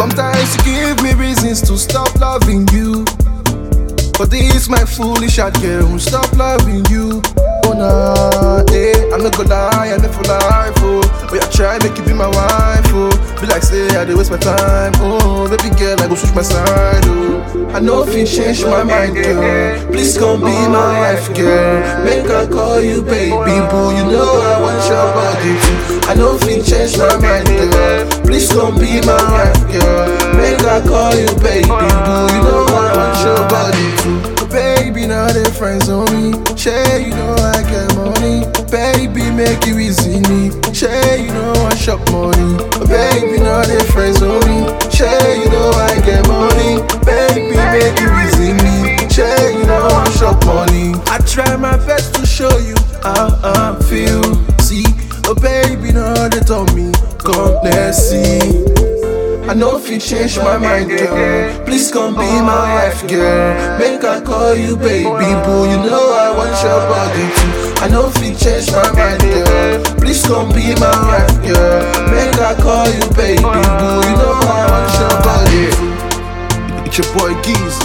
Sometimes you give me reasons to stop loving you, but this my foolish heart girl stop loving you. Oh nah, I'm not gonna lie, I never life, oh. But I try make you be my wife, oh. Be like say I dey waste my time, oh. Baby girl, I go switch my side, oh. I know if you change my mind, girl, please come be my wife, girl. Make I call you baby boo, you know I want your body too. I know if you change my mind, girl, please come be my wife, girl. Make I call you baby boo, you know I want your body too. Baby, now they friends on me. Shay, you know I get money. Baby, make you easy me. Shay, you know I shop money. Baby, now they friends on me. Shay, you know I get money. Baby, make you easy me. Shay, you know I shop money. I try my best to show you how I feel. See, oh baby, now they told me, come let's see. I know if you change my mind, girl, please come be my wife, girl. Make I call you baby boo, you know I want your body too. I know if you change my mind, girl, please come be my wife, girl. Make I call you baby boo, you know I want your body too. It's your boy Geezy.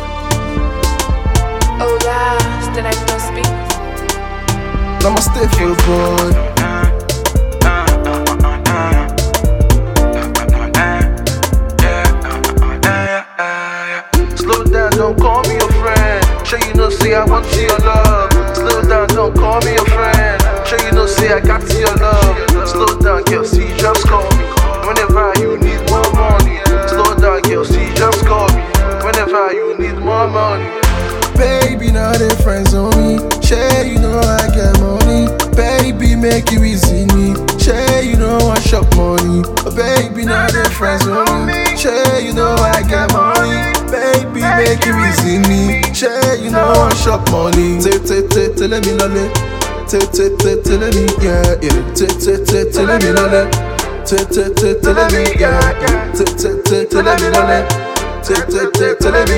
Oh yeah, then I don't speak. Namaste for the boy. Slow down, don't call me your friend. Sure you know, say I want your love. Slow down, don't call me your friend. Sure you know, say I got your love. Slow down, girl, see, just call me whenever you need more money. Slow down, girl, see, just call me whenever you need more money. Baby, now they friends on me. Shay, you know I get money. Baby, make you easy me. Shay, you know I shop money. Baby, now they friends on me. Shay, you know I get money. Baby, make you easy me. Shay, you know I shop money. Tell me lolly. Tell me yeah. Tell me lolly. Tell me yeah. Tell me lolly. Tell me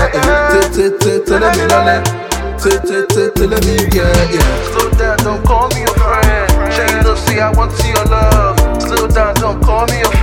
yeah. Slow down, don't call me your friend. Shay, you know, see I want your love. Slow down, don't call me your friend.